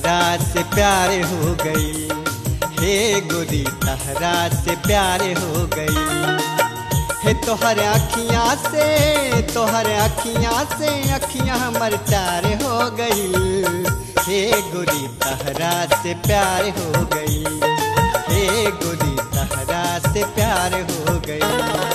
तहरा से प्यार हो गई। हे गोरी तहरा से प्यार हो गई। हे तोहर अखियाँ से अखियाँ हमर चार हो गई। हे गोरी तहरा से प्यार हो गई। हे गोरी तहरा से प्यार हो गई।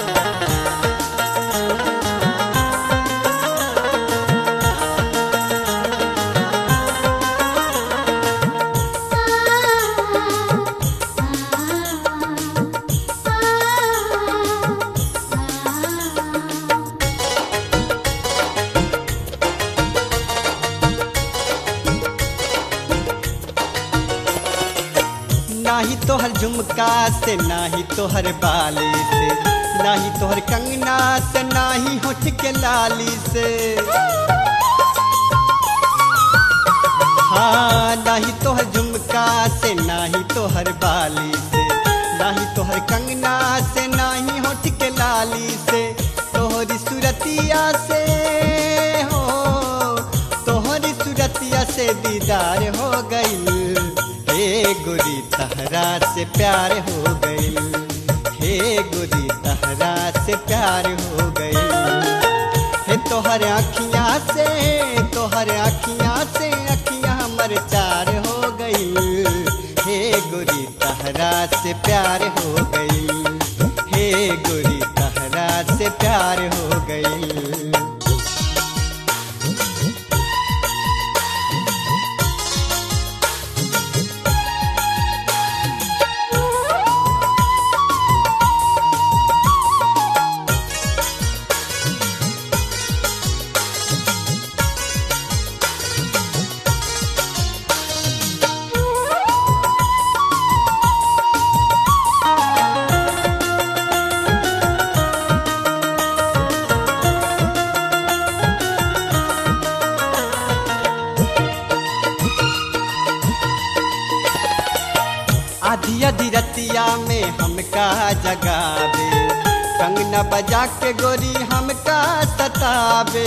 नाही तोहर झुमका से नाही तोहर बाली से, नाही तोहर कंगना से नाही होठ के लाली से। हाँ नाही तोहर झुमका से नाही तोहर बाली से, नाही तोहर कंगना से नाही होठ के लाली से। तोहरी सूरतिया से हो, तोहरी सूरतिया से दीदार हो गई। हे गोरी तहरा से प्यार हो गई। हे गोरी तहरा से प्यार हो गई। हे तोहर अखियाँ से अखियाँ हमर चार हो गई। हे गोरी तहरा से प्यार हो गई। हे गोरी तहरा से प्यार हो गई। आधी आधी रतिया में हमका जगावे, कंगना बजा के गोरी हमका सतावे।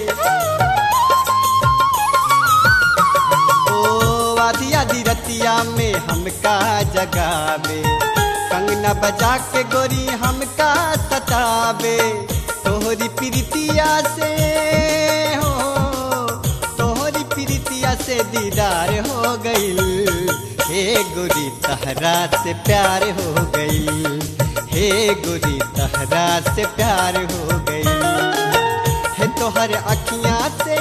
ओ आधी आधी रतिया में हमका जगावे, कंगना बजा के गोरी हमका सतावे। तोहरी प्रीतिया से हो, तोहरी प्रीतिया से दीदार हो गई। हे गोरी तहरा से प्यार हो गई। हे गोरी तहरा से प्यार हो गई। हे तोहर अखियाँ से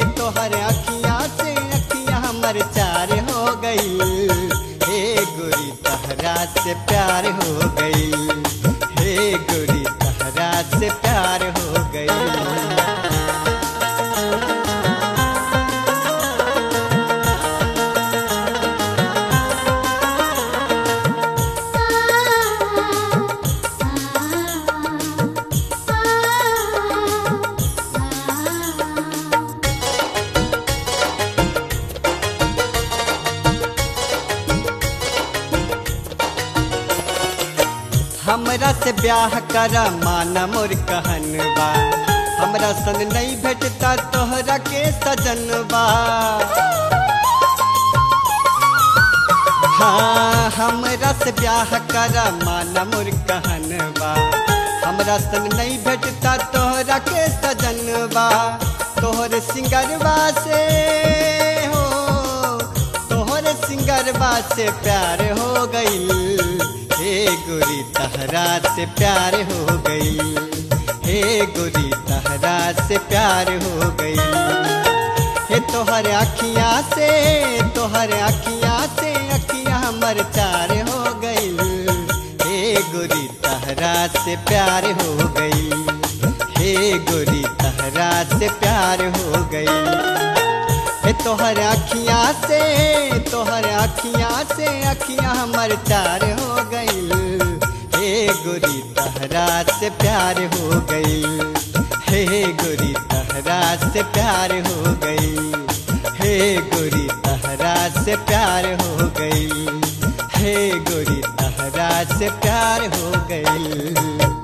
अखियाँ हमर चार हो गई। हे गोरी तहरा से प्यार हो गई। हे गोरी तहरा से प्यार हो गई। हमरा से ब्याह करा माना मोर कहनबा, हमरा संग नहीं भेटता तोहरा के सजनबा। हाँ हमरा से ब्याह करा माना मोर कहनबा, हमरा संग नहीं भेटता तोहरा के सजनबा। तोहर सिंगरबा से हो, तोहर सिंगरबा से प्यार हो गई। हे गोरी तहरा से प्यार हो गई। हे गोरी तहरा से प्यार हो गई। हे तोहर अखियाँ से अखियाँ हमर चार हो गई। हे गोरी तहरा से प्यार हो गई। हे गोरी तहरा से प्यार हो गई। हे तोहर अखियाँ से अखियाँ हमर चार हो गई। हे गोरी तहरा से प्यार हो गई। हे गोरी तहरा से प्यार हो गई। हे गोरी तहरा से प्यार हो गई। हे गोरी तहरा से प्यार हो गई।